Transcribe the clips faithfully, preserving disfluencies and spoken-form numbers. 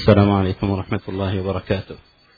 السلام عليكم ورحمة الله وبركاته.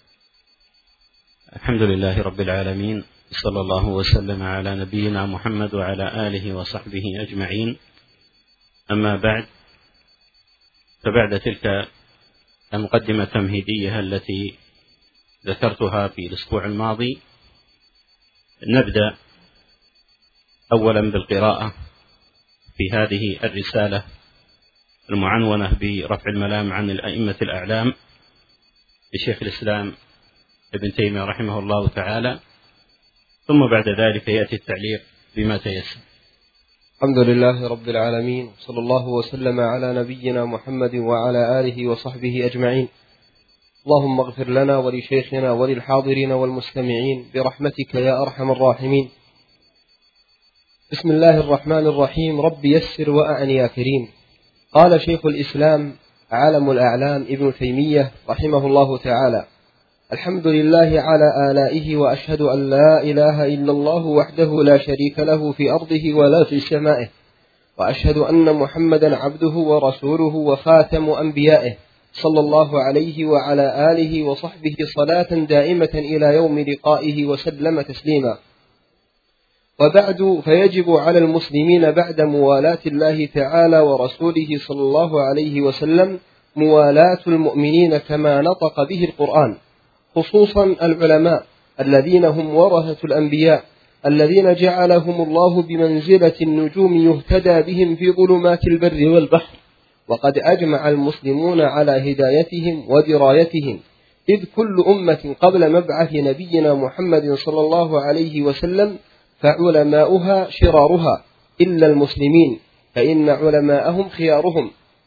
الحمد لله رب العالمين، صلى الله وسلم على نبينا محمد وعلى آله وصحبه أجمعين. أما بعد، فبعد تلك المقدمة التمهيدية التي ذكرتها في الأسبوع الماضي، نبدأ أولا بالقراءة في هذه الرسالة المعنونة برفع الملام عن الأئمة الأعلام لشيخ الإسلام ابن تيمية رحمه الله تعالى، ثم بعد ذلك يأتي التعليق بما تيسر. الحمد لله رب العالمين، صلى الله وسلم على نبينا محمد وعلى آله وصحبه أجمعين. اللهم اغفر لنا ولشيخنا وللحاضرين والمستمعين برحمتك يا أرحم الراحمين. بسم الله الرحمن الرحيم. رب يسر وأعن يا كريم. قال شيخ الإسلام عالم الأعلام ابن تيمية رحمه الله تعالى: الحمد لله على آلائه، وأشهد أن لا إله إلا الله وحده لا شريك له في أرضه ولا في سمائه، وأشهد أن محمدا عبده ورسوله وخاتم أنبيائه، صلى الله عليه وعلى آله وصحبه صلاة دائمة إلى يوم لقائه وسلم تسليما. وبعد، فيجب على المسلمين بعد موالاة الله تعالى ورسوله صلى الله عليه وسلم موالاة المؤمنين كما نطق به القرآن، خصوصا العلماء الذين هم ورثة الأنبياء، الذين جعلهم الله بمنزلة النجوم يهتدى بهم في ظلمات البر والبحر. وقد أجمع المسلمون على هدايتهم ودرايتهم، إذ كل أمة قبل مبعث نبينا محمد صلى الله عليه وسلم فعلماؤها شرارها، إلا المسلمين فإن علماءهم خيارهم،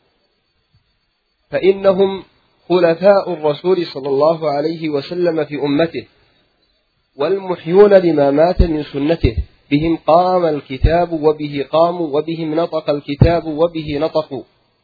فإنهم خلفاء الرسول صلى الله عليه وسلم في أمته، والمحيون لما مات من سنته. بهم قام الكتاب وبه قاموا، وبهم نطق الكتاب وبه نطقوا.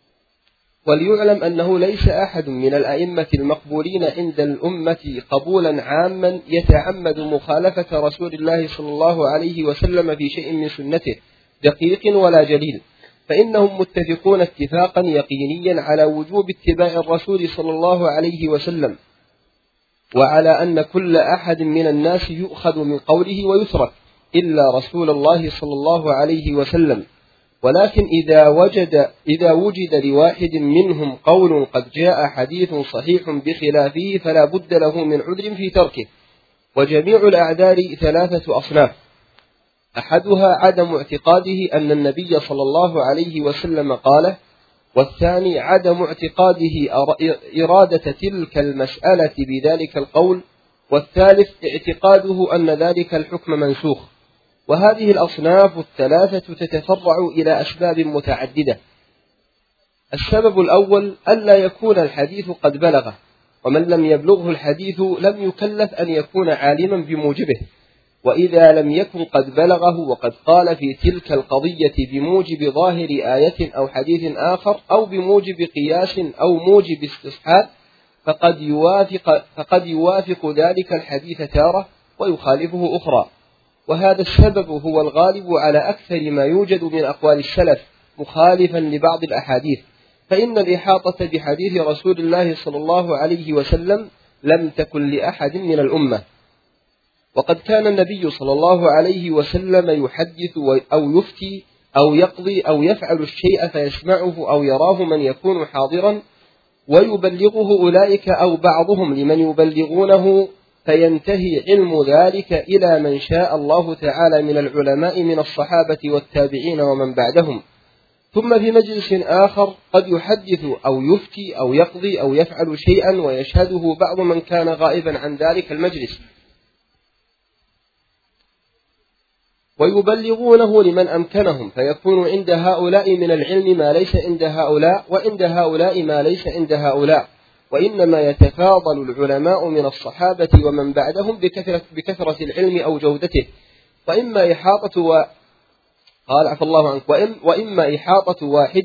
وليعلم أنه ليس أحد من الأئمة المقبولين عند الأمة قبولا عاما يتعمد مخالفة رسول الله صلى الله عليه وسلم في شيء من سنته دقيق ولا جليل، فإنهم متفقون اتفاقا يقينيا على وجوب اتباع الرسول صلى الله عليه وسلم، وعلى أن كل أحد من الناس يؤخذ من قوله ويترك إلا رسول الله صلى الله عليه وسلم. ولكن إذا وجد, إذا وجد لواحد منهم قول قد جاء حديث صحيح بخلافه فلا بد له من عذر في تركه. وجميع الأعذار ثلاثة أصناف: أحدها عدم اعتقاده أن النبي صلى الله عليه وسلم قاله، والثاني عدم اعتقاده إرادة تلك المسألة بذلك القول، والثالث اعتقاده أن ذلك الحكم منسوخ. وهذه الأصناف الثلاثة تتفرع إلى أسباب متعددة. السبب الأول ألا يكون الحديث قد بلغه، ومن لم يبلغه الحديث لم يكلف أن يكون عالما بموجبه. وإذا لم يكن قد بلغه وقد قال في تلك القضية بموجب ظاهر آية أو حديث آخر، أو بموجب قياس أو موجب استصحاب، فقد يوافق, فقد يوافق ذلك الحديث تارة ويخالفه أخرى. وهذا السبب هو الغالب على أكثر ما يوجد من أقوال السلف مخالفا لبعض الأحاديث، فإن الإحاطة بحديث رسول الله صلى الله عليه وسلم لم تكن لأحد من الأمة. وقد كان النبي صلى الله عليه وسلم يحدث أو يفتي أو يقضي أو يفعل الشيء فيسمعه أو يراه من يكون حاضرا، ويبلغه أولئك أو بعضهم لمن يبلغونه، فينتهي علم ذلك إلى من شاء الله تعالى من العلماء من الصحابة والتابعين ومن بعدهم. ثم في مجلس آخر قد يحدث أو يفتي أو يقضي أو يفعل شيئا ويشهده بعض من كان غائبا عن ذلك المجلس، ويبلغونه لمن أمكنهم، فيكون عند هؤلاء من العلم ما ليس عند هؤلاء، وعند هؤلاء ما ليس عند هؤلاء. وإنما يتفاضل العلماء من الصحابة ومن بعدهم بكثرة, بكثرة العلم أو جودته. وإما إحاطة و... قال عفى الله عنك وإم... وإما إحاطة واحد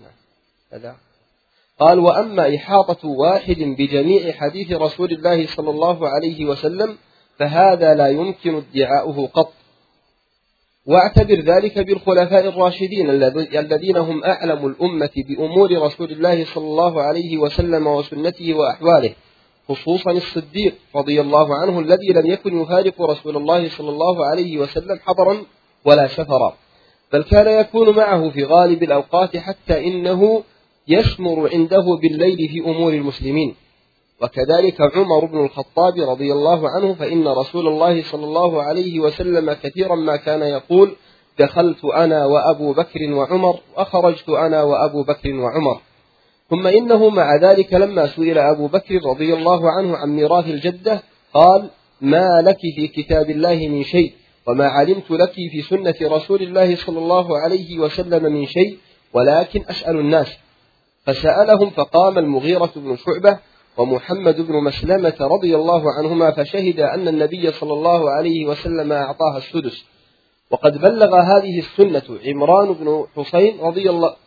قال وأما إحاطة واحد بجميع حديث رسول الله صلى الله عليه وسلم فهذا لا يمكن ادعاؤه قط. واعتبر ذلك بالخلفاء الراشدين الذين هم أعلم الأمة بأمور رسول الله صلى الله عليه وسلم وسنته وأحواله، خصوصا الصديق رضي الله عنه الذي لم يكن يفارق رسول الله صلى الله عليه وسلم حضرا ولا سفرا، بل كان يكون معه في غالب الأوقات حتى إنه يسمر عنده بالليل في أمور المسلمين. وكذلك عمر بن الخطاب رضي الله عنه، فإن رسول الله صلى الله عليه وسلم كثيرا ما كان يقول: دخلت أنا وأبو بكر وعمر وخرجت أنا وأبو بكر وعمر. ثم إنه مع ذلك لما سئل أبو بكر رضي الله عنه عن ميراث الجدة قال: ما لك في كتاب الله من شيء، وما علمت لك في سنة رسول الله صلى الله عليه وسلم من شيء، ولكن أسأل الناس. فسألهم، فقام المغيرة بن شعبة ومحمد بن مسلمة رضي الله عنهما فشهد أن النبي صلى الله عليه وسلم أعطاها السدس. وقد بلغ هذه السنة عمران بن حسين رضي الله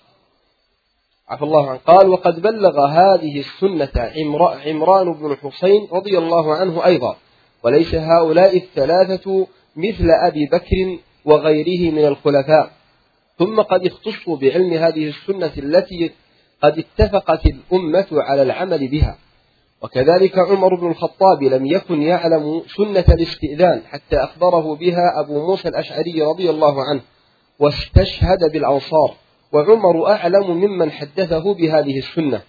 عفى الله عنه قال: وقد بلغ هذه السنة عمران بن حسين رضي الله عنه أيضا، وليس هؤلاء الثلاثة مثل أبي بكر وغيره من الخلفاء. ثم قد اختصوا بعلم هذه السنة التي قد اتفقت الأمة على العمل بها. وكذلك عمر بن الخطاب لم يكن يعلم سنة الاستئذان حتى أخبره بها أبو موسى الأشعري رضي الله عنه، واستشهد بالأنصار، وعمر أعلم ممن حدثه بهذه السنة.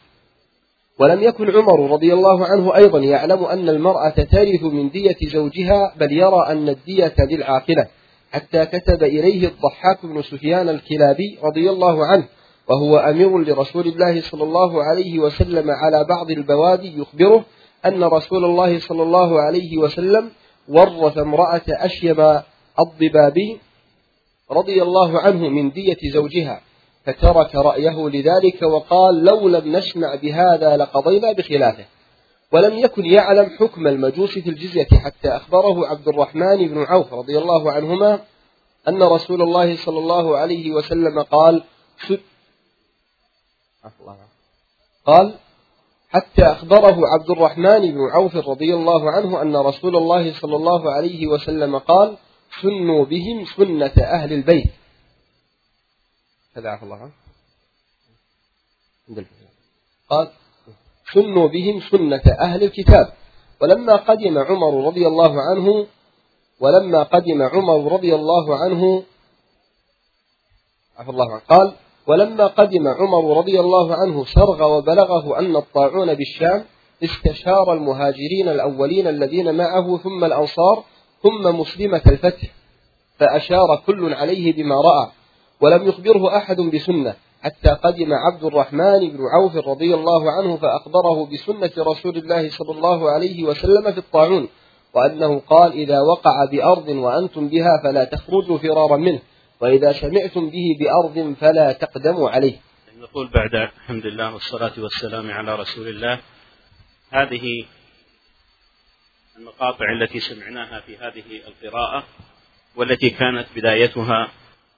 ولم يكن عمر رضي الله عنه أيضا يعلم أن المرأة ترث من دية زوجها، بل يرى أن الدية للعاقلة، حتى كتب إليه الضحاك بن سفيان الكلابي رضي الله عنه وهو أمير لرسول الله صلى الله عليه وسلم على بعض البوادي، يخبره أن رسول الله صلى الله عليه وسلم ورث امرأة أشيب الضبابي رضي الله عنه من دية زوجها، فترك رأيه لذلك وقال: لو لم نسمع بهذا لقضينا بخلافه. ولم يكن يعلم حكم المجوس في الجزية حتى أخبره عبد الرحمن بن عوف رضي الله عنهما أن رسول الله صلى الله عليه وسلم قال قال حتى أخبره عبد الرحمن بن عوف رضي الله عنه أن رسول الله صلى الله عليه وسلم قال: سنوا بهم سنة أهل البيت. هذا عفى الله عنه. قال: سنوا بهم سنة أهل الكتاب. ولما قدم عمر رضي الله عنه ولما قدم عمر رضي الله عنه عفى الله عنه قال: ولما قدم عمر رضي الله عنه سرغ وبلغه أن الطاعون بالشام، استشار المهاجرين الأولين الذين معه ثم الأنصار ثم مسلمة الفتح، فأشار كل عليه بما رأى، ولم يخبره أحد بسنة، حتى قدم عبد الرحمن بن عوف رضي الله عنه فأخبره بسنة رسول الله صلى الله عليه وسلم في الطاعون، وأنه قال: إذا وقع بأرض وأنتم بها فلا تخرجوا فرارا منه، وإذا سمعتم به بأرض فلا تقدموا عليه. نقول بعد الحمد لله والصلاة والسلام على رسول الله، هذه المقاطع التي سمعناها في هذه القراءة والتي كانت بدايتها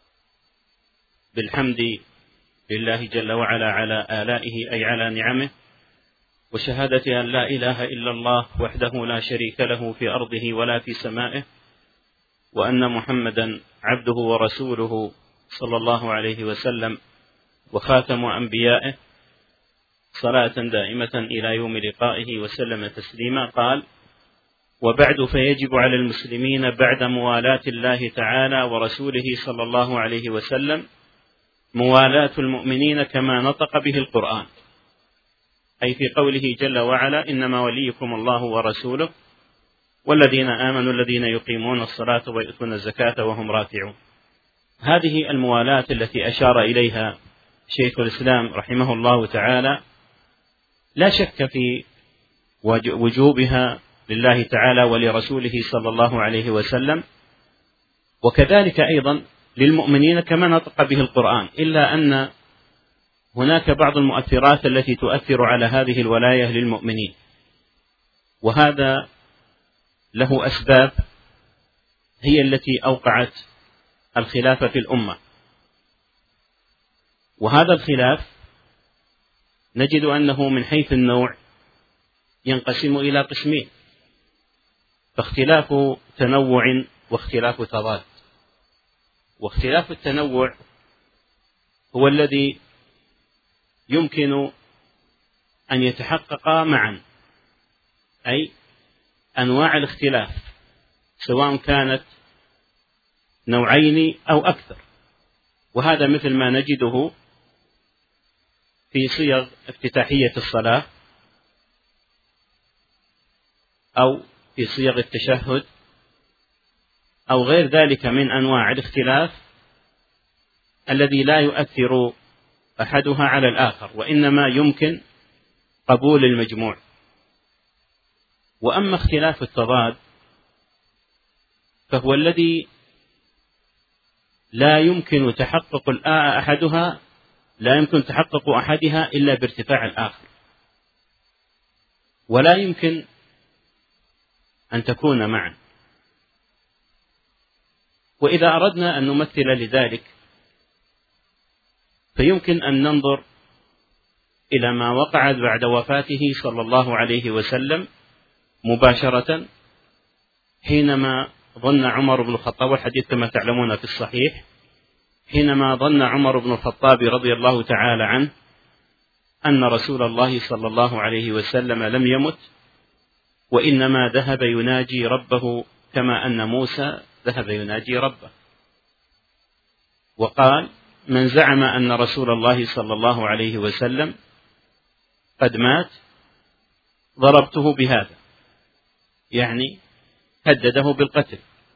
بالحمد لله جل وعلا على آلائه أي على نعمه، وشهادة أن لا إله إلا الله وحده لا شريك له في أرضه ولا في سمائه، وأن محمدا عبده ورسوله صلى الله عليه وسلم وخاتم أنبيائه، صلاة دائمة إلى يوم لقائه وسلم تسليما. قال: وبعد، فيجب على المسلمين بعد موالاة الله تعالى ورسوله صلى الله عليه وسلم موالاة المؤمنين كما نطق به القرآن، أي في قوله جل وعلا: إنما وليكم الله ورسوله والذين آمنوا الذين يقيمون الصلاة ويؤتون الزكاة وهم راكعون. هذه الموالاة التي أشار إليها شيخ الإسلام رحمه الله تعالى لا شك في وجوبها لله تعالى ولرسوله صلى الله عليه وسلم، وكذلك أيضا للمؤمنين كما نطق به القرآن، إلا أن هناك بعض المؤثرات التي تؤثر على هذه الولاية للمؤمنين، وهذا له أسباب هي التي أوقعت الخلاف في الأمة. وهذا الخلاف نجد أنه من حيث النوع ينقسم إلى قسمين، فاختلاف تنوع واختلاف تضاد. واختلاف التنوع هو الذي يمكن أن يتحقق معا، أي أنواع الاختلاف سواء كانت نوعين أو أكثر، وهذا مثل ما نجده في صيغ افتتاحية الصلاة أو في صيغ التشهد أو غير ذلك من أنواع الاختلاف الذي لا يؤثر أحدها على الآخر، وإنما يمكن قبول المجموع. وأما اختلاف التضاد فهو الذي لا يمكن تحقق أحدها لا يمكن تحقق أحدها إلا بارتفاع الآخر، ولا يمكن أن تكون معا. وإذا أردنا أن نمثل لذلك فيمكن أن ننظر إلى ما وقع بعد وفاته صلى الله عليه وسلم مباشرة، حينما ظن عمر بن الخطاب، والحديث كما تعلمون في الصحيح، حينما ظن عمر بن الخطاب رضي الله تعالى عنه أن رسول الله صلى الله عليه وسلم لم يمت، وإنما ذهب يناجي ربه كما أن موسى ذهب يناجي ربه، وقال: من زعم أن رسول الله صلى الله عليه وسلم قد مات ضربته بهذا، يعني هدده بالقتل.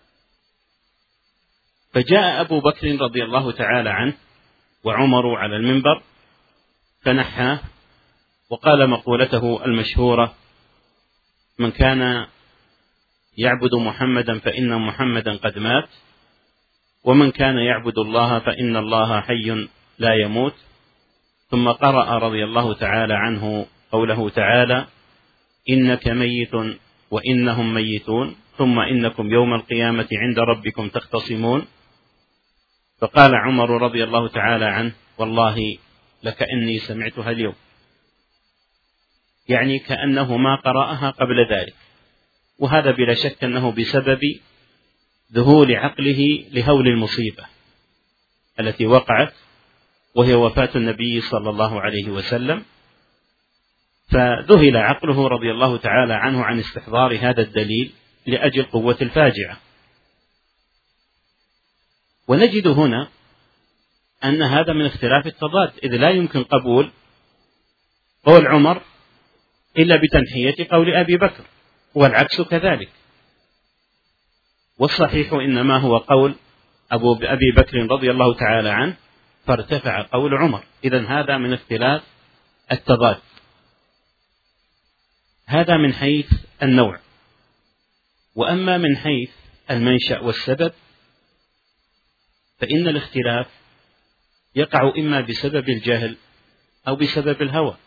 فجاء أبو بكر رضي الله تعالى عنه وعمر على المنبر فنحاه وقال مقولته المشهورة: من كان يعبد محمدا فإن محمدا قد مات، ومن كان يعبد الله فإن الله حي لا يموت. ثم قرأ رضي الله تعالى عنه قوله تعالى: إنك ميت وإنهم ميتون ثم إنكم يوم القيامة عند ربكم تختصمون. فقال عمر رضي الله تعالى عنه: والله لكأني سمعتها اليوم، يعني كأنه ما قرأها قبل ذلك. وهذا بلا شك أنه بسبب ذهول عقله لهول المصيبة التي وقعت، وهي وفاة النبي صلى الله عليه وسلم، فذهل عقله رضي الله تعالى عنه عن استحضار هذا الدليل لأجل قوة الفاجعة. ونجد هنا أن هذا من اختلاف التضاد، إذ لا يمكن قبول قول عمر إلا بتنحية قول أبي بكر، والعكس كذلك. والصحيح إنما هو قول أبو أبي بكر رضي الله تعالى عنه فارتفع قول عمر. إذن هذا من اختلاف التضاد، هذا من حيث النوع. وأما من حيث المنشأ والسبب فإن الاختلاف يقع إما بسبب الجهل أو بسبب الهوى.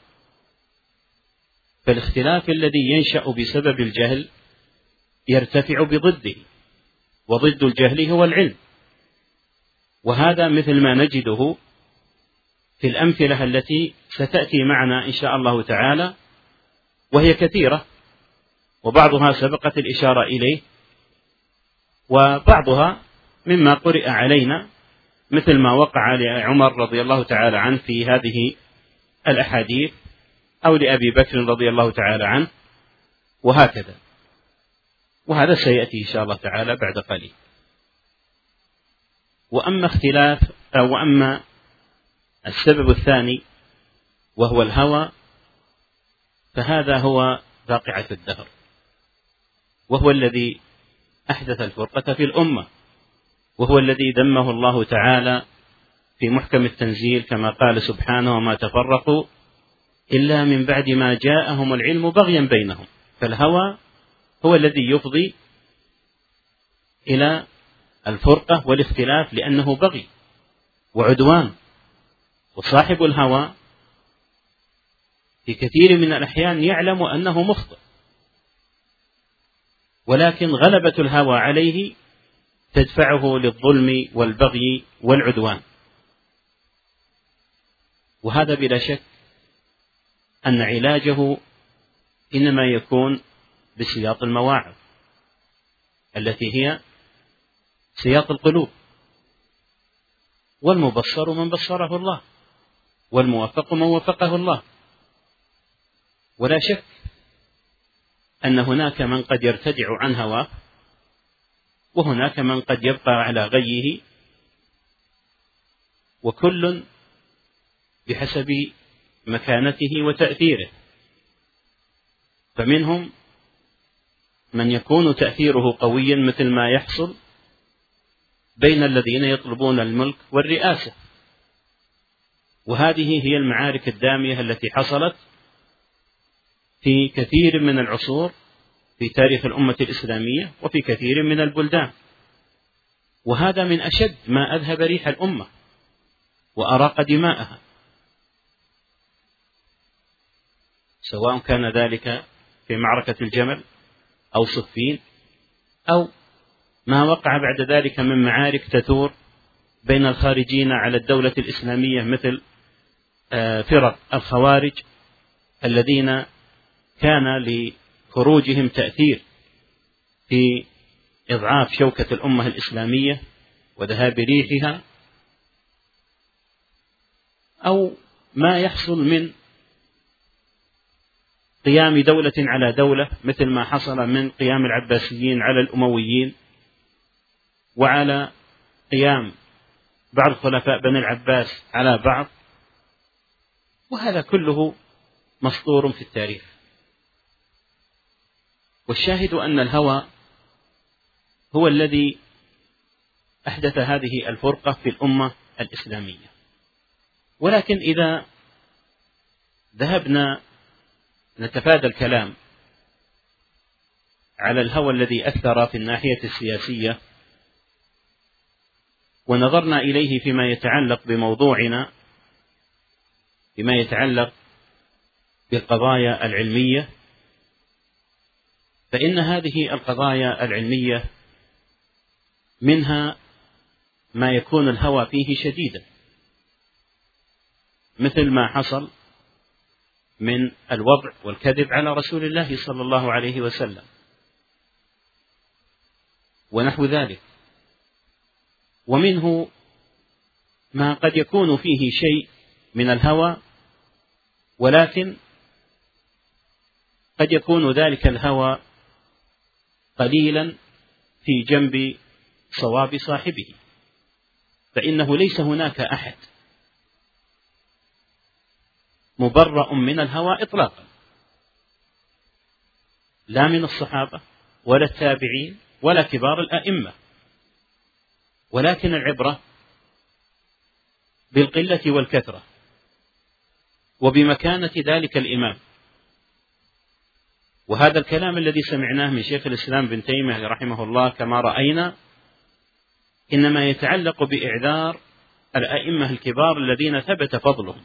فالاختلاف الذي ينشأ بسبب الجهل يرتفع بضده، وضد الجهل هو العلم. وهذا مثل ما نجده في الأمثلة التي ستأتي معنا إن شاء الله تعالى، وهي كثيرة، وبعضها سبقت الإشارة إليه، وبعضها مما قرئ علينا مثل ما وقع لعمر رضي الله تعالى عنه في هذه الأحاديث، أو لأبي بكر رضي الله تعالى عنه، وهكذا. وهذا سيأتي إن شاء الله تعالى بعد قليل. وأما اختلاف أو وأما السبب الثاني وهو الهوى، فهذا هو واقعة الدهر، وهو الذي أحدث الفرقة في الأمة، وهو الذي ذمه الله تعالى في محكم التنزيل كما قال سبحانه: وما تفرقوا إلا من بعد ما جاءهم العلم بغيا بينهم. فالهوى هو الذي يفضي إلى الفرقة والاختلاف، لأنه بغي وعدوان. وصاحب الهوى في كثير من الأحيان يعلم أنه مخطئ، ولكن غلبة الهوى عليه تدفعه للظلم والبغي والعدوان. وهذا بلا شك أن علاجه إنما يكون بسياط المواعظ التي هي سياط القلوب. والمبصر من بصره الله، والموفق من وفقه الله. ولا شك أن هناك من قد يرتدع عن هواه، وهناك من قد يبقى على غيه، وكل بحسب مكانته وتأثيره. فمنهم من يكون تأثيره قويا مثل ما يحصل بين الذين يطلبون الملك والرئاسة، وهذه هي المعارك الدامية التي حصلت في كثير من العصور في تاريخ الأمة الإسلامية وفي كثير من البلدان، وهذا من أشد ما أذهب ريح الأمة وأراق دماءها، سواء كان ذلك في معركة الجمل أو صفين أو ما وقع بعد ذلك من معارك تثور بين الخارجين على الدولة الإسلامية مثل فرق الخوارج الذين كان لخروجهم تأثير في إضعاف شوكة الأمة الإسلامية وذهاب ريحها، أو ما يحصل من قيام دولة على دولة مثل ما حصل من قيام العباسيين على الأمويين، وعلى قيام بعض خلفاء بني العباس على بعض، وهذا كله مسطور في التاريخ. والشاهد أن الهوى هو الذي أحدث هذه الفرقة في الأمة الإسلامية. ولكن إذا ذهبنا نتفادى الكلام على الهوى الذي أثر في الناحية السياسية ونظرنا إليه فيما يتعلق بموضوعنا، فيما يتعلق بالقضايا العلمية، فإن هذه القضايا العلمية منها ما يكون الهوى فيه شديدا، مثل ما حصل من الوضع والكذب على رسول الله صلى الله عليه وسلم ونحو ذلك. ومنه ما قد يكون فيه شيء من الهوى، ولكن قد يكون ذلك الهوى قليلا في جنب صواب صاحبه، فإنه ليس هناك أحد مبرأ من الهوى إطلاقا، لا من الصحابة ولا التابعين ولا كبار الأئمة، ولكن العبرة بالقلة والكثرة وبمكانة ذلك الإمام. وهذا الكلام الذي سمعناه من شيخ الإسلام بن تيمية رحمه الله كما رأينا إنما يتعلق بإعذار الأئمة الكبار الذين ثبت فضلهم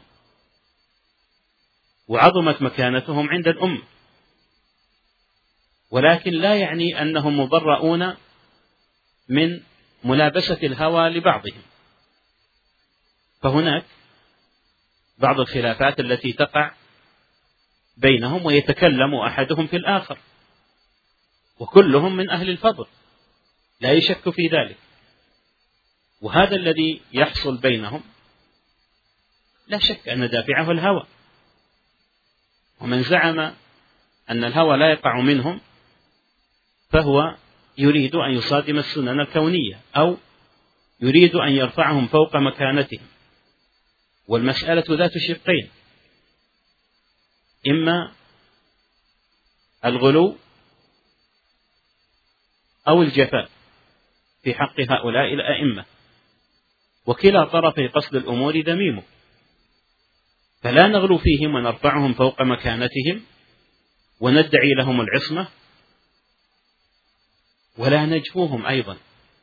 وعظمت مكانتهم عند الأمة، ولكن لا يعني أنهم مبرؤون من ملابسة الهوى لبعضهم. فهناك بعض الخلافات التي تقع بينهم ويتكلم أحدهم في الآخر، وكلهم من أهل الفضل لا يشك في ذلك، وهذا الذي يحصل بينهم لا شك أن دافعه الهوى. ومن زعم أن الهوى لا يقع منهم فهو يريد أن يصادم السنن الكونية، أو يريد أن يرفعهم فوق مكانتهم. والمسألة ذات شقين، إما الغلو أو الجفاء في حق هؤلاء الأئمة، وكلا طرفي قصد الأمور ذميم، فلا نغلو فيهم ونرفعهم فوق مكانتهم وندعي لهم العصمة، ولا نجفوهم أيضا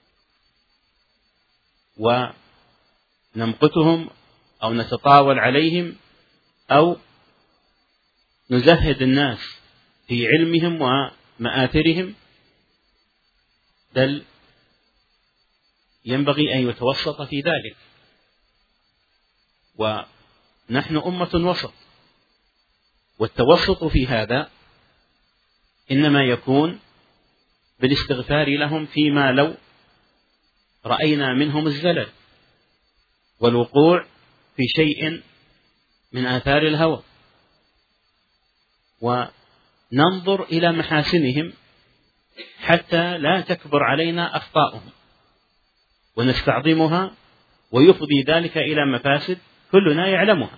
ونمقتهم أو نتطاول عليهم أو نزهد الناس في علمهم ومآثرهم، بل ينبغي أن يتوسط في ذلك. ونحن أمة وسط، والتوسط في هذا إنما يكون بالاستغفار لهم فيما لو رأينا منهم الزلل، والوقوع في شيء من آثار الهوى، وننظر إلى محاسنهم حتى لا تكبر علينا أخطاؤهم ونستعظمها، ويفضي ذلك إلى مفاسد كلنا يعلمها،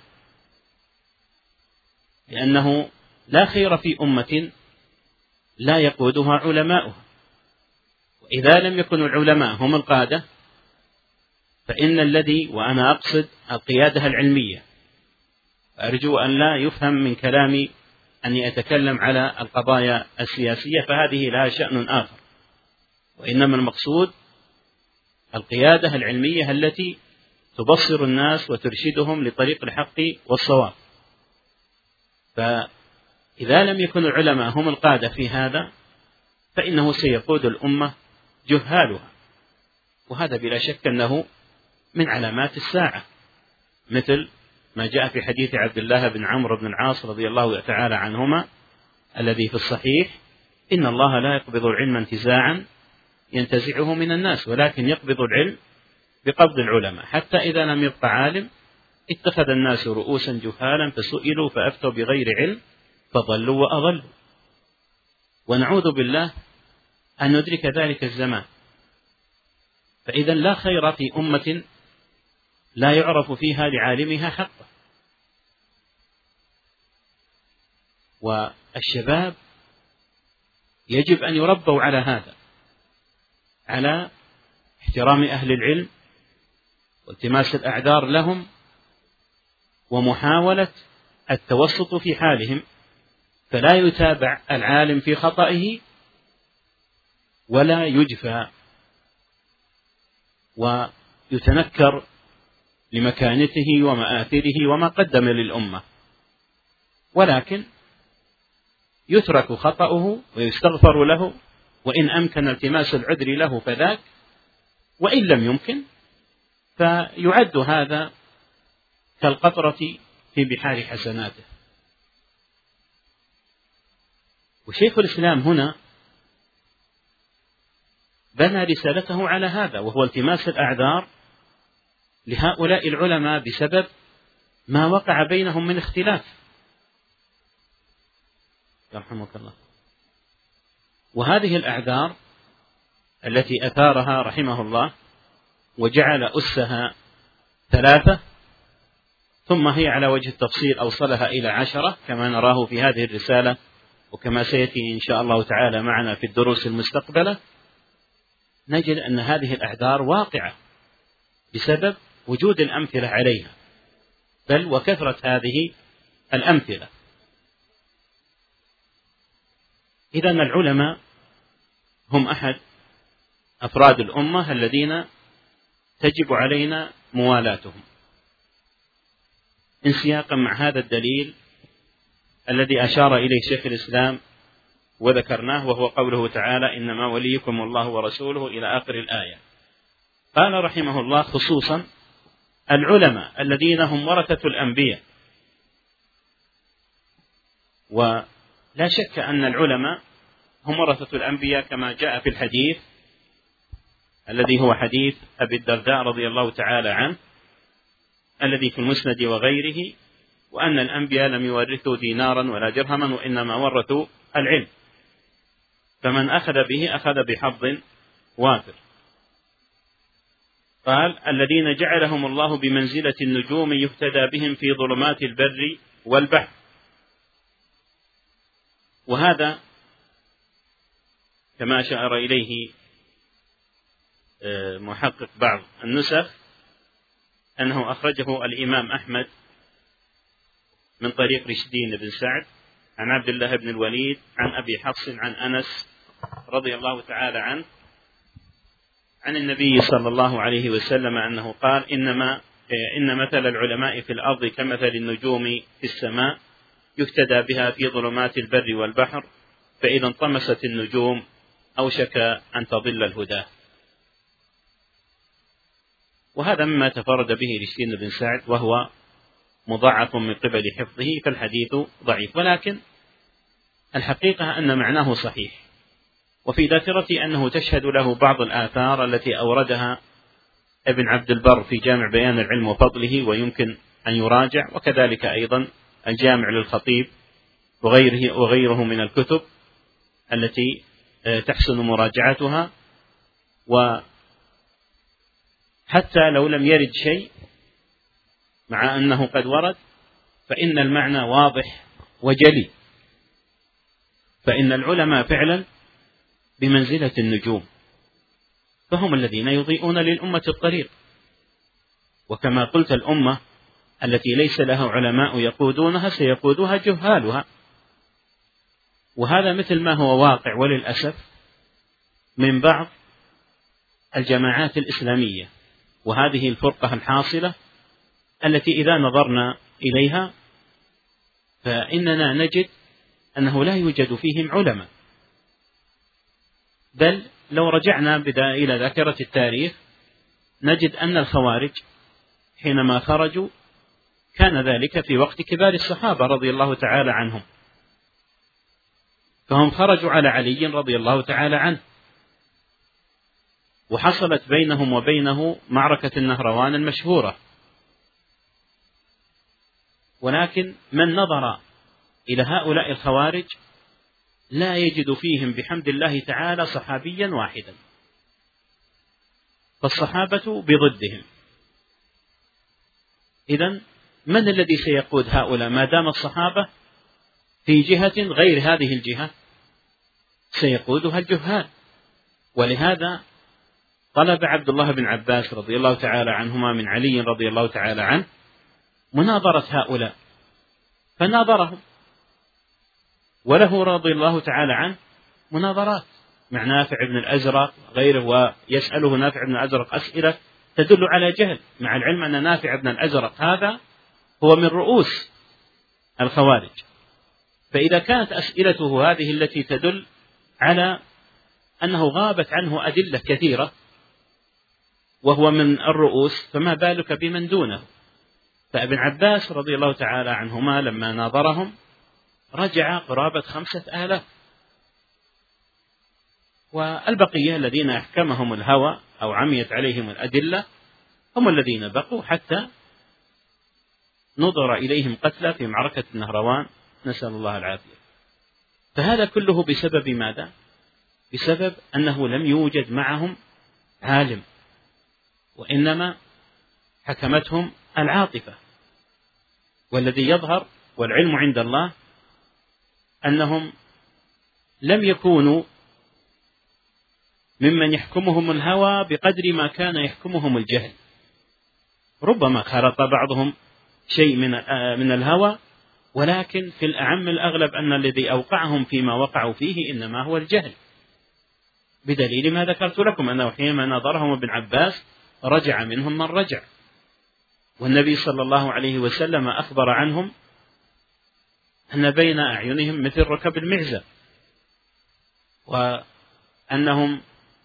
لأنه لا خير في أمة لا يقودها علماؤها، وإذا لم يكن العلماء هم القادة فإن الذي، وأنا أقصد القيادة العلمية، أرجو أن لا يفهم من كلامي أني أتكلم على القضايا السياسية، فهذه لها شأن آخر، وإنما المقصود القيادة العلمية التي تبصر الناس وترشدهم لطريق الحق والصواب. فإذا لم يكن العلماء هم القادة في هذا فإنه سيقود الأمة جهالها، وهذا بلا شك أنه من علامات الساعة، مثل ما جاء في حديث عبد الله بن عمرو بن العاص رضي الله تعالى عنهما الذي في الصحيح: إن الله لا يقبض العلم انتزاعا ينتزعه من الناس، ولكن يقبض العلم بقبض العلماء، حتى إذا لم يبق عالم اتخذ الناس رؤوسا جهالا فسئلوا فأفتوا بغير علم فضلوا وأضلوا. ونعوذ بالله أن ندرك ذلك الزمان. فإذا لا خير في أمة لا يعرف فيها لعالمها حقه. والشباب يجب أن يربوا على هذا، على احترام أهل العلم والتماس الأعذار لهم ومحاولة التوسط في حالهم، فلا يتابع العالم في خطئه ولا يجفى ويتنكر لمكانته ومآثره وما قدم للأمة، ولكن يترك خطأه ويستغفر له، وإن أمكن التماس العذر له فذاك، وإن لم يمكن فيعد هذا كالقطرة في بحار حسناته. وشيخ الإسلام هنا بنى رسالته على هذا، وهو التماس الأعذار لهؤلاء العلماء بسبب ما وقع بينهم من اختلاف، يرحمك الله. وهذه الأعذار التي أثارها رحمه الله وجعل أسها ثلاثة، ثم هي على وجه التفصيل أوصلها إلى عشرة كما نراه في هذه الرسالة، وكما سيأتي إن شاء الله تعالى معنا في الدروس المستقبلة، نجد أن هذه الأعذار واقعة بسبب وجود الأمثلة عليها، بل وكثرة هذه الأمثلة. إذن العلماء هم أحد أفراد الأمة الذين تجب علينا موالاتهم، انسياقا مع هذا الدليل الذي أشار إليه شيخ الإسلام وذكرناه، وهو قوله تعالى: إنما وليكم الله ورسوله إلى آخر الآية. قال رحمه الله: خصوصا العلماء الذين هم ورثة الأنبياء. ولا شك أن العلماء هم ورثة الأنبياء كما جاء في الحديث الذي هو حديث أبي الدرداء رضي الله تعالى عنه الذي في المسند وغيره، وأن الأنبياء لم يورثوا دينارا ولا درهما وإنما ورثوا العلم، فمن أخذ به أخذ بحظ وافر. قال: الذين جعلهم الله بمنزلة النجوم يهتدى بهم في ظلمات البر والبحر. وهذا كما أشار إليه محقق بعض النسخ أنه أخرجه الإمام أحمد من طريق رشدين بن سعد عن عبد الله بن الوليد عن أبي حفص عن أنس رضي الله تعالى عنه عن النبي صلى الله عليه وسلم أنه قال: إنما إن مثل العلماء في الأرض كمثل النجوم في السماء يهتدى بها في ظلمات البر والبحر، فإذا انطمست النجوم أوشك أن تضل الهدى. وهذا مما تفرد به رشدين بن سعد، وهو مضاعف من قبل حفظه، فالحديث ضعيف، ولكن الحقيقة أن معناه صحيح. وفي ذاكرتي أنه تشهد له بعض الآثار التي أوردها ابن عبد البر في جامع بيان العلم وفضله ويمكن أن يراجع، وكذلك أيضا الجامع للخطيب وغيره, وغيره من الكتب التي تحسن مراجعتها. وحتى لو لم يرد شيء مع أنه قد ورد فإن المعنى واضح وجلي، فإن العلماء فعلا بمنزلة النجوم، فهم الذين يضيئون للأمة الطريق. وكما قلت الأمة التي ليس لها علماء يقودونها سيقودها جهالها، وهذا مثل ما هو واقع وللأسف من بعض الجماعات الإسلامية، وهذه الفرقة الحاصلة التي إذا نظرنا إليها فإننا نجد أنه لا يوجد فيهم علماء، بل لو رجعنا إلى ذاكرة التاريخ نجد أن الخوارج حينما خرجوا كان ذلك في وقت كبار الصحابة رضي الله تعالى عنهم، فهم خرجوا على علي رضي الله تعالى عنه، وحصلت بينهم وبينه معركة النهروان المشهورة. ولكن من نظر إلى هؤلاء الخوارج لا يجد فيهم بحمد الله تعالى صحابيا واحدا، فالصحابة بضدهم. إذن من الذي سيقود هؤلاء ما دام الصحابة في جهة غير هذه الجهة؟ سيقودها الجهال. ولهذا طلب عبد الله بن عباس رضي الله تعالى عنهما من علي رضي الله تعالى عنه مناظرة هؤلاء، فناظرهم، وله رضي الله تعالى عنه مناظرات مع نافع بن الأزرق غيره، ويسأله نافع بن الأزرق أسئلة تدل على جهل، مع العلم أن نافع بن الأزرق هذا هو من رؤوس الخوارج. فإذا كانت أسئلته هذه التي تدل على أنه غابت عنه أدلة كثيرة وهو من الرؤوس، فما بالك بمن دونه؟ فابن عباس رضي الله تعالى عنهما لما ناظرهم رجع قرابة خمسة آلاف، والبقية الذين أحكمهم الهوى أو عميت عليهم الأدلة هم الذين بقوا حتى نظر إليهم قتلى في معركة النهروان، نسأل الله العافية. فهذا كله بسبب ماذا؟ بسبب أنه لم يوجد معهم عالم، وإنما حكمتهم العاطفة. والذي يظهر والعلم عند الله أنهم لم يكونوا ممن يحكمهم الهوى بقدر ما كان يحكمهم الجهل. ربما خلط بعضهم شيء من من الهوى، ولكن في الأعم الأغلب أن الذي أوقعهم فيما وقعوا فيه إنما هو الجهل، بدليل ما ذكرت لكم أنه حينما نظرهم ابن عباس رجع منهم من رجع، والنبي صلى الله عليه وسلم أخبر عنهم أن بين أعينهم مثل ركب المعزة، وأنهم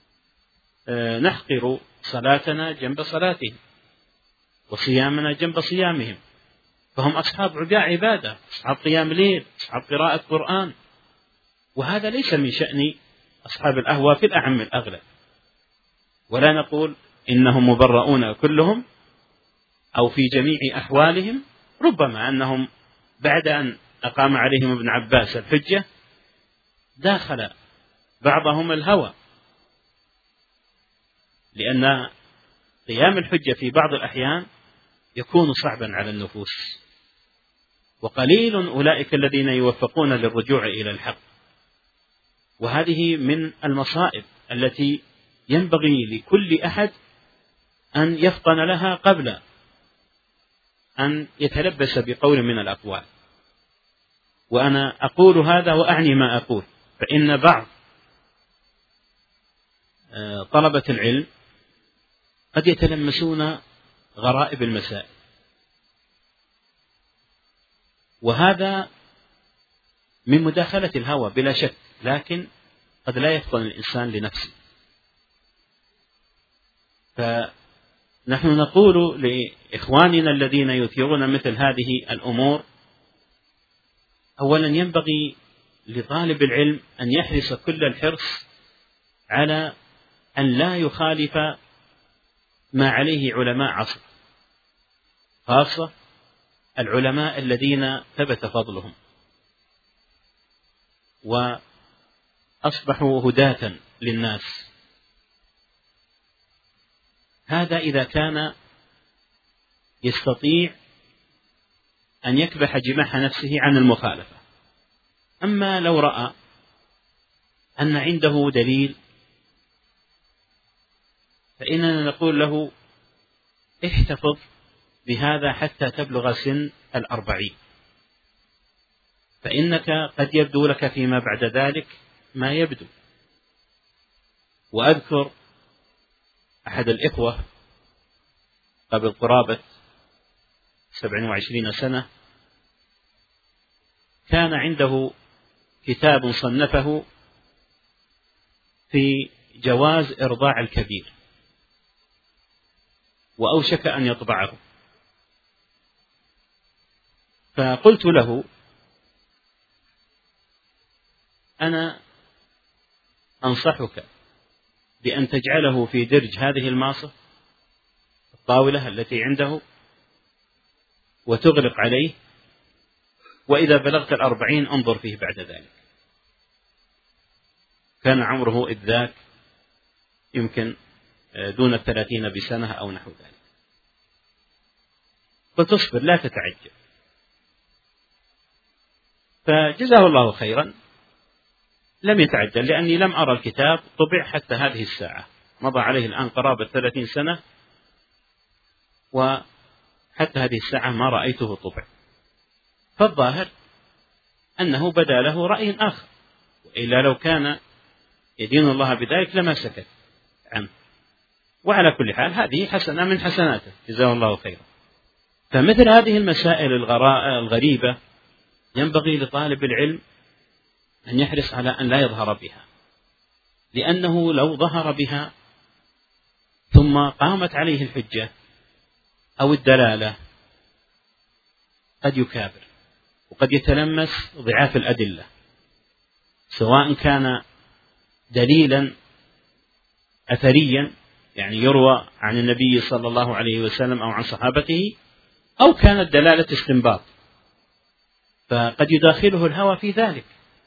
نحقر صلاتنا جنب صلاتهم وصيامنا جنب صيامهم، فهم أصحاب عبادة، أصحاب قيام ليل، أصحاب قراءة قرآن، وهذا ليس من شأن أصحاب الأهوى في الأعم الأغلب. ولا نقول إنهم مبرؤون كلهم أو في جميع أحوالهم، ربما أنهم بعد أن أقام عليهم ابن عباس الحجة داخل بعضهم الهوى، لأن قيام الحجة في بعض الأحيان يكون صعبا على النفوس، وقليل أولئك الذين يوفقون للرجوع إلى الحق. وهذه من المصائب التي ينبغي لكل أحد أن يفطن لها قبل أن يتلبس بقول من الأقوال. وأنا أقول هذا وأعني ما أقول، فإن بعض طلبة العلم قد يتلمسون غرائب المسائل، وهذا من مداخلة الهوى بلا شك، لكن قد لا يفطن الإنسان لنفسه. فنحن نقول لإخواننا الذين يثيرون مثل هذه الأمور، أولا ينبغي لطالب العلم أن يحرص كل الحرص على أن لا يخالف ما عليه علماء عصر، خاصة العلماء الذين ثبت فضلهم وأصبحوا هداة للناس. هذا إذا كان يستطيع أن يكبح جماح نفسه عن المخالفة. أما لو رأى أن عنده دليل فإننا نقول له احتفظ بهذا حتى تبلغ سن الأربعين، فإنك قد يبدو لك فيما بعد ذلك ما يبدو. وأذكر أحد الإخوة قبل قرابة سبع وعشرين سنة كان عنده كتاب صنفه في جواز إرضاع الكبير، وأوشك أن يطبعه، فقلت له أنا أنصحك بأن تجعله في درج هذه الماصة الطاولة التي عنده وتغلق عليه، وإذا بلغت الأربعين انظر فيه بعد ذلك. كان عمره إذ ذاك يمكن دون الثلاثين بسنة أو نحو ذلك. قلت اصبر لا تتعجل، فجزاه الله خيرا لم يتعجل، لأني لم أرى الكتاب طبع حتى هذه الساعة، مضى عليه الآن قرابة ثلاثين سنة وحتى هذه الساعة ما رأيته طبع. فالظاهر أنه بدا له رأي آخر، وإلا لو كان يدين الله بذلك لما سكت عنه. وعلى كل حال هذه حسنة من حسناته جزاه الله خيرا. فمثل هذه المسائل الغريبة ينبغي لطالب العلم أن يحرص على أن لا يظهر بها، لأنه لو ظهر بها ثم قامت عليه الحجة أو الدلالة قد يكابر وقد يتلمس ضعاف الأدلة، سواء كان دليلا أثريا يعني يروى عن النبي صلى الله عليه وسلم أو عن صحابته، أو كانت دلالة استنباط، فقد يداخله الهوى في ذلك.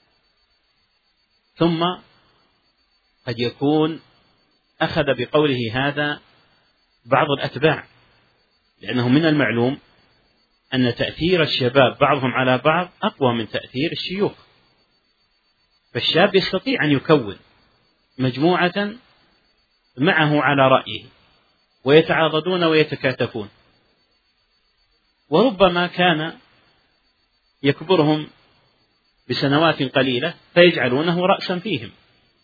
ثم قد يكون أخذ بقوله هذا بعض الأتباع، لأنه من المعلوم أن تأثير الشباب بعضهم على بعض أقوى من تأثير الشيوخ. فالشاب يستطيع أن يكون مجموعة معه على رأيه ويتعاضدون ويتكاتفون، وربما كان يكبرهم بسنوات قليلة فيجعلونه رأسا فيهم،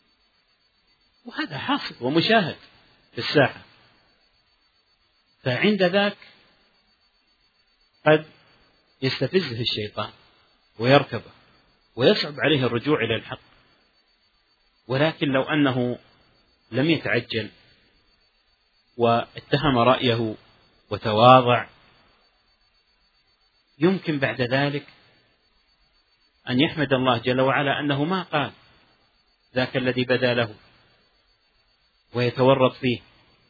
وهذا حاصل ومشاهد في الساحة. فعند ذاك قد يستفزه الشيطان ويركبه ويصعب عليه الرجوع إلى الحق. ولكن لو أنه لم يتعجل واتهم رأيه وتواضع، يمكن بعد ذلك أن يحمد الله جل وعلا أنه ما قال ذاك الذي بدا له ويتورط فيه.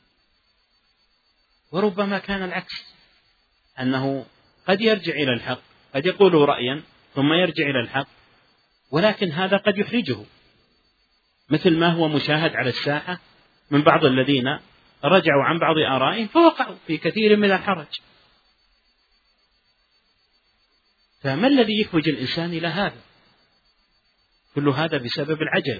وربما كان العكس، أنه قد يرجع إلى الحق، قد يقول رأيا ثم يرجع إلى الحق، ولكن هذا قد يحرجه، مثل ما هو مشاهد على الساحة من بعض الذين رجعوا عن بعض آرائهم فوقعوا في كثير من الحرج. فما الذي يحوج الإنسان إلى هذا؟ كل هذا بسبب العجلة.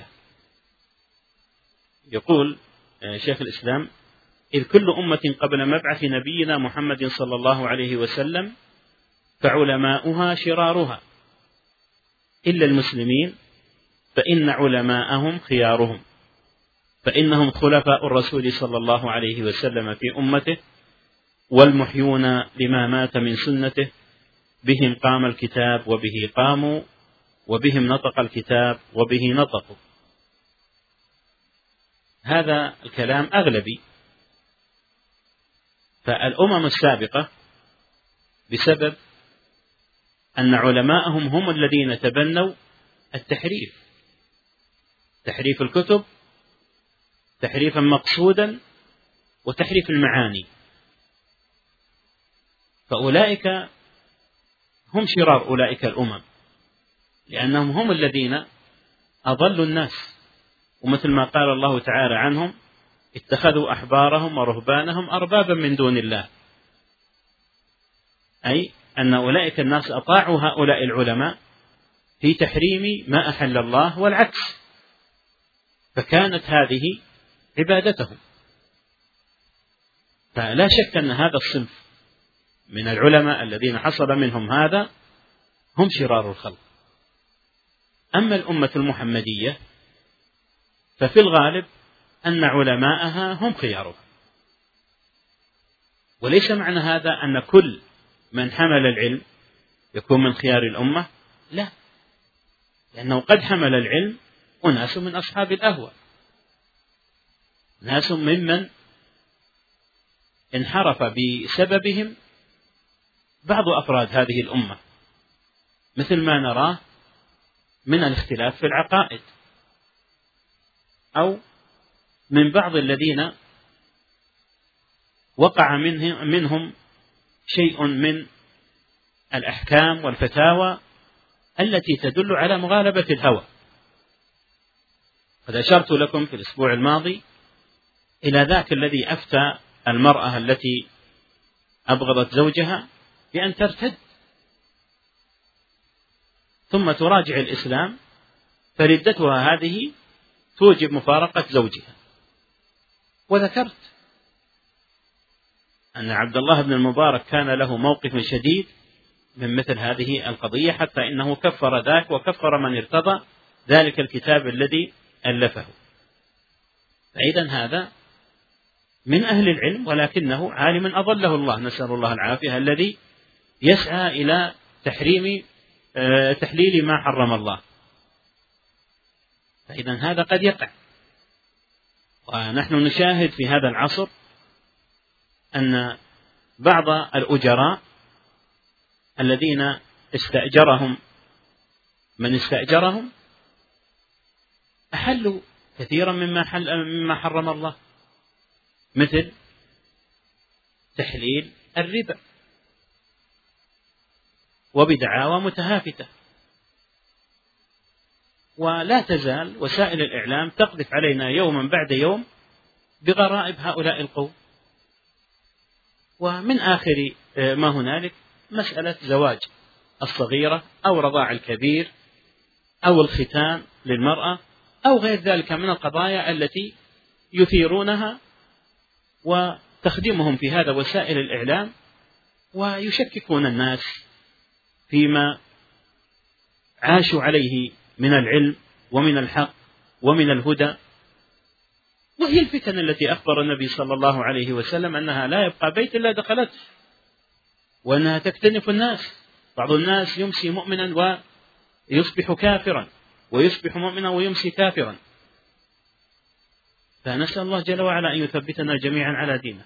يقول شيخ الإسلام: إذ كل أمة قبل مبعث نبينا محمد صلى الله عليه وسلم فعلماؤها شرارها، إلا المسلمين فإن علماءهم خيارهم، فإنهم خلفاء الرسول صلى الله عليه وسلم في أمته، والمحيون لما مات من سنته، بهم قام الكتاب وبه قاموا، وبهم نطق الكتاب وبه نطقوا. هذا الكلام أغلبي. فالأمم السابقة بسبب أن علماءهم هم الذين تبنوا التحريف، تحريف الكتب تحريفا مقصودا وتحريف المعاني، فأولئك هم شرار أولئك الأمم، لأنهم هم الذين أضلوا الناس. ومثل ما قال الله تعالى عنهم: اتخذوا أحبارهم ورهبانهم أربابا من دون الله، أي أن أولئك الناس أطاعوا هؤلاء العلماء في تحريم ما أحل الله والعكس، فكانت هذه عبادتهم. فلا شك أن هذا الصنف من العلماء الذين حصل منهم هذا هم شرار الخلق. أما الأمة المحمدية ففي الغالب أن علماءها هم خيارها، وليس معنى هذا أن كل من حمل العلم يكون من خيار الأمة، لا، لأنه قد حمل العلم أناس من أصحاب الأهوى، ناس ممن انحرف بسببهم بعض أفراد هذه الأمة، مثل ما نراه من الاختلاف في العقائد، أو من بعض الذين وقع منهم شيء من الأحكام والفتاوى التي تدل على مغالبة الهوى. قد أشرت لكم في الأسبوع الماضي إلى ذاك الذي أفتى المرأة التي أبغضت زوجها بأن ترتد ثم تراجع الإسلام، فردتها هذه توجب مفارقة زوجها. وذكرت أن عبد الله بن المبارك كان له موقف شديد من مثل هذه القضية، حتى إنه كفر ذاك وكفر من ارتضى ذلك الكتاب الذي ألفه. فإذا هذا من أهل العلم، ولكنه عالم أضله الله، نسأل الله العافية، الذي يسعى إلى تحريم تحليل ما حرم الله. فإذا هذا قد يقع. ونحن نشاهد في هذا العصر أن بعض الأجراء الذين استأجرهم من استأجرهم أحلوا كثيرا مما, حل مما حرم الله، مثل تحليل الربا وبدعاوى متهافتة. ولا تزال وسائل الإعلام تقذف علينا يوما بعد يوم بغرائب هؤلاء القوم. ومن آخر ما هنالك مسألة زواج الصغيرة أو رضاع الكبير أو الختان للمرأة أو غير ذلك من القضايا التي يثيرونها وتخدمهم في هذا وسائل الإعلام، ويشككون الناس فيما عاشوا عليه من العلم ومن الحق ومن الهدى. وهي الفتن التي أخبر النبي صلى الله عليه وسلم أنها لا يبقى بيت إلا دخلته، وأنها تكتنف الناس. بعض الناس يمسي مؤمنا ويصبح كافرا، ويصبح مؤمنا ويمسي كافرا. فنسأل الله جل وعلا أن يثبتنا جميعا على دينه.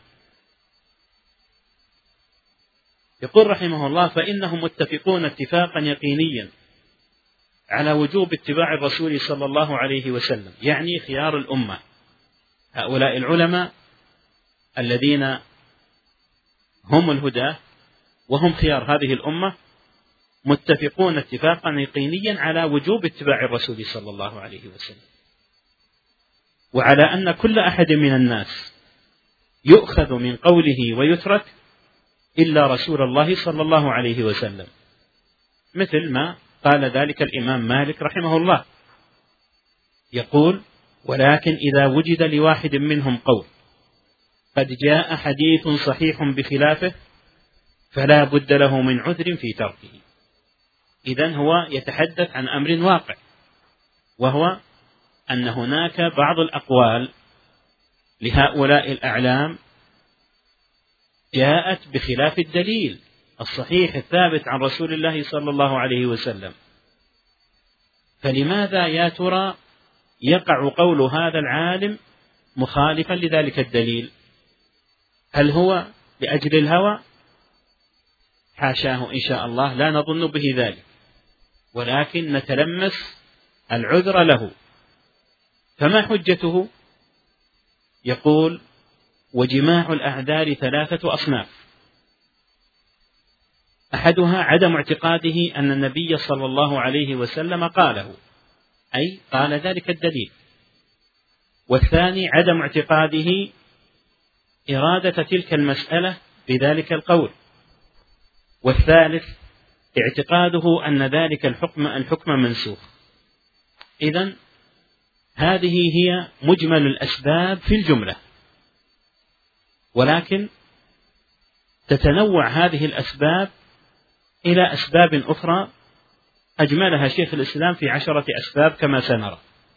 يقول رحمه الله: فإنهم متفقون اتفاقا يقينيا على وجوب اتباع الرسول صلى الله عليه وسلم، يعني خيار الأمة، هؤلاء العلماء الذين هم الهداة وهم خيار هذه الأمة، متفقون اتفاقا يقينيا على وجوب اتباع الرسول صلى الله عليه وسلم، وعلى أن كل أحد من الناس يؤخذ من قوله ويترك إلا رسول الله صلى الله عليه وسلم، مثل ما قال ذلك الإمام مالك رحمه الله، يقول: ولكن إذا وجد لواحد منهم قول قد جاء حديث صحيح بخلافه فلا بد له من عذر في تركه. إذن هو يتحدث عن أمر واقع، وهو أن هناك بعض الأقوال لهؤلاء الأعلام جاءت بخلاف الدليل الصحيح الثابت عن رسول الله صلى الله عليه وسلم، فلماذا يا ترى يقع قول هذا العالم مخالفا لذلك الدليل؟ هل هو لأجل الهوى؟ حاشاه إن شاء الله، لا نظن به ذلك، ولكن نتلمس العذر له. فما حجته؟ يقول: وجماع الأعذار ثلاثة أصناف: أحدها عدم اعتقاده أن النبي صلى الله عليه وسلم قاله، أي قال ذلك الدليل. والثاني عدم اعتقاده إرادة تلك المسألة بذلك القول. والثالث اعتقاده أن ذلك الحكم الحكم منسوخ. إذن هذه هي مجمل الأسباب في الجملة، ولكن تتنوع هذه الأسباب إلى أسباب أخرى أجملها شيخ الإسلام في عشرة أسباب كما سنرى،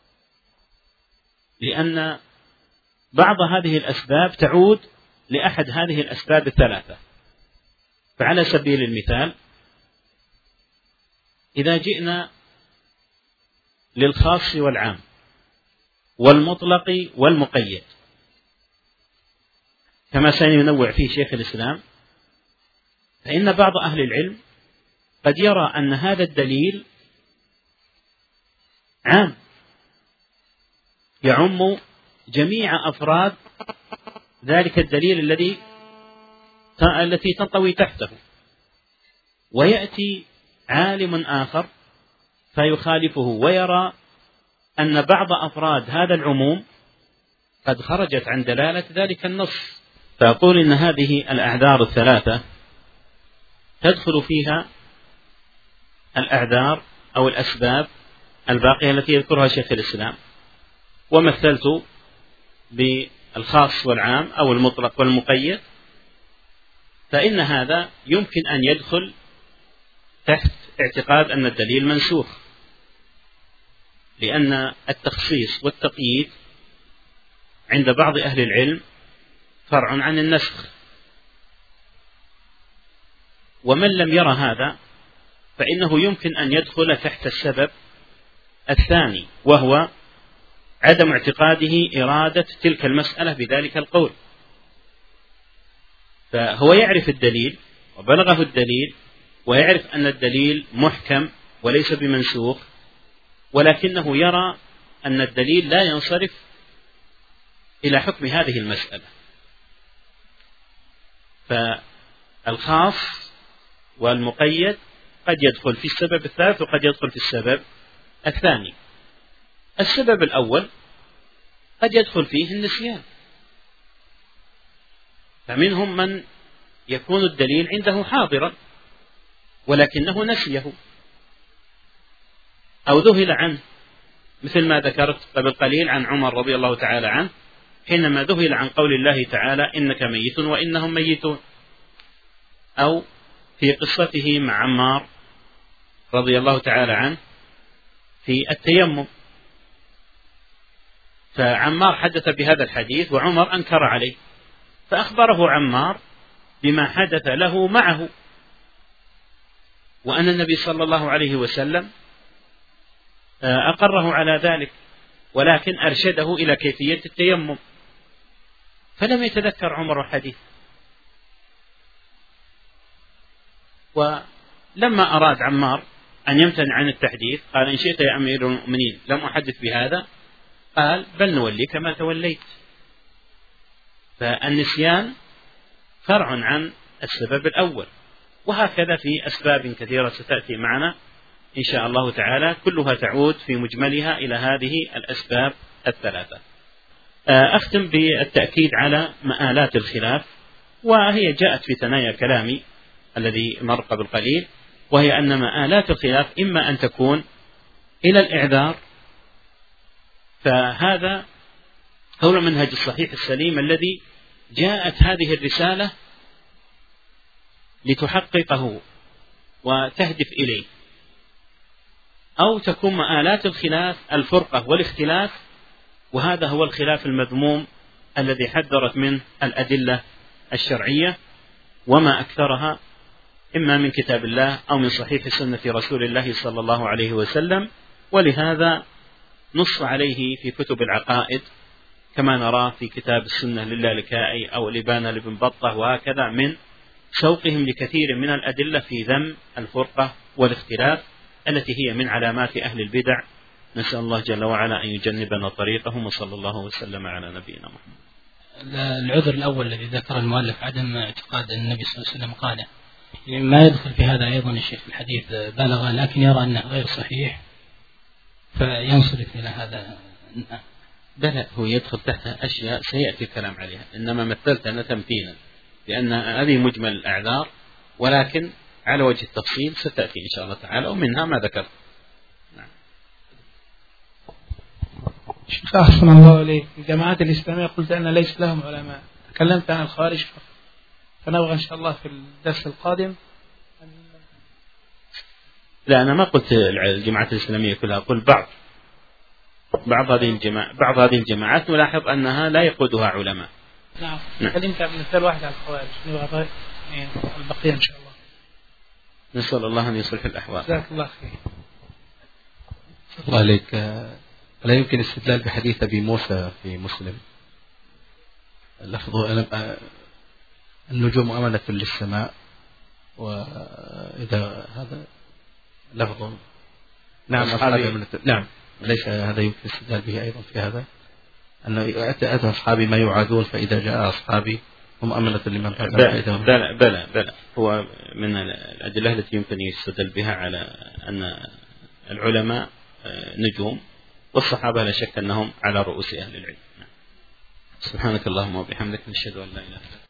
لأن بعض هذه الأسباب تعود لأحد هذه الأسباب الثلاثة. فعلى سبيل المثال، إذا جئنا للخاص والعام والمطلق والمقيد كما سينوع فيه شيخ الإسلام، فإن بعض أهل العلم قد يرى أن هذا الدليل عام يعم جميع أفراد ذلك الدليل الذي التي تنطوي تحته، ويأتي عالم آخر فيخالفه ويرى أن بعض أفراد هذا العموم قد خرجت عن دلالة ذلك النص. فأقول إن هذه الأعذار الثلاثة تدخل فيها الأعذار أو الأسباب الباقية التي يذكرها شيخ الإسلام، ومثلت بالخاص والعام أو المطلق والمقيد، فإن هذا يمكن أن يدخل تحت اعتقاد أن الدليل منسوخ، لأن التخصيص والتقييد عند بعض أهل العلم فرع عن النسخ. ومن لم يرى هذا فإنه يمكن أن يدخل تحت السبب الثاني، وهو عدم اعتقاده إرادة تلك المسألة بذلك القول. فهو يعرف الدليل وبلغه الدليل ويعرف أن الدليل محكم وليس بمنسوخ، ولكنه يرى أن الدليل لا ينصرف إلى حكم هذه المسألة. فالخاص والمقيد قد يدخل في السبب الثالث وقد يدخل في السبب الثاني. السبب الأول قد يدخل فيه النسيان، فمنهم من يكون الدليل عنده حاضرا ولكنه نسيه أو ذهل عنه، مثل ما ذكرت قبل قليل عن عمر رضي الله تعالى عنه حينما ذهل عن قول الله تعالى إنك ميت وإنهم ميتون، أو في قصته مع عمار رضي الله تعالى عنه في التيمم، فعمار حدث بهذا الحديث وعمر أنكر عليه، فأخبره عمار بما حدث له معه، وأن النبي صلى الله عليه وسلم أقره على ذلك، ولكن أرشده إلى كيفية التيمم، فلم يتذكر عمر الحديث. ولما أراد عمار أن يمتنع عن التحديث قال إن شئت يا أمير المؤمنين لم أحدث بهذا، قال بل نوليك ما توليت. فالنسيان فرع عن السبب الأول، وهكذا في أسباب كثيرة ستأتي معنا إن شاء الله تعالى، كلها تعود في مجملها إلى هذه الأسباب الثلاثة. أختم بالتأكيد على مآلات الخلاف، وهي جاءت في ثنايا كلامي الذي مر قبل قليل، وهي أن مآلات الخلاف إما أن تكون إلى الإعذار، فهذا هو المنهج الصحيح السليم الذي جاءت هذه الرسالة لتحققه وتهدف إليه، أو تكون مآلات الخلاف الفرقة والاختلاف، وهذا هو الخلاف المذموم الذي حذرت منه الأدلة الشرعية وما أكثرها، إما من كتاب الله أو من صحيح سنة رسول الله صلى الله عليه وسلم. ولهذا نص عليه في كتب العقائد كما نراه في كتاب السنة للالكائي أو الإبانة لابن بطة، وهكذا من شوقهم لكثير من الأدلة في ذم الفرقة والاختلاف التي هي من علامات أهل البدع. نسأل الله جل وعلا أن يجنبنا طريقهم، وصلى الله وسلم على نبينا محمد. العذر الأول الذي ذكر المؤلف عدم اعتقاد أن النبي صلى الله عليه وسلم قال، يعني ما يدخل في هذا أيضا الشيخ الحديث بلغ لكن يرى أنه غير صحيح فينصرف إلى هذا. بلى هو يدخل تحت أشياء سيأتي الكلام عليها، إنما مثلت أنا تمثيلا لأن هذه مجمل الأعذار، ولكن على وجه التفصيل ستأتي إن شاء الله تعالى ومنها ما ذكرت. نعم. شيخ أحسن الله إليك، الجماعات الإسلامية قلت أن ليس لهم علماء، تكلمت عن الخارج فقط، فنبغى إن شاء الله في الدرس القادم. لا أنا ما قلت الجماعات الإسلامية كلها، قل بعض بعض هذه الجماعة بعض هذه الجماعات نلاحظ أنها لا يقودها علماء. نعم. تكلمت عن مثال واحد على الخوارج، نبغى البقية إن شاء الله. نسأل الله أن يصلح الأحوال. جزاك الله خير. الله عليك، لا يمكن الاستدلال بحديث أبي موسى في مسلم لفظه النجوم أمنة للسماء، وإذا هذا لفظ نعم أصحابي أمنة، نعم ليس هذا يمكن الاستدلال به أيضا في هذا أنه أتى أصحابي ما يعادون فإذا جاء أصحابي هم أمنة لمن بلى بلى بلى بلى هو من الأدلة التي يمكن يستدل بها على أن العلماء نجوم والصحابة لا شك أنهم على رؤوس أهل العلم. سبحانك اللهم وبحمدك نشهد أن لا إله إلا أنت.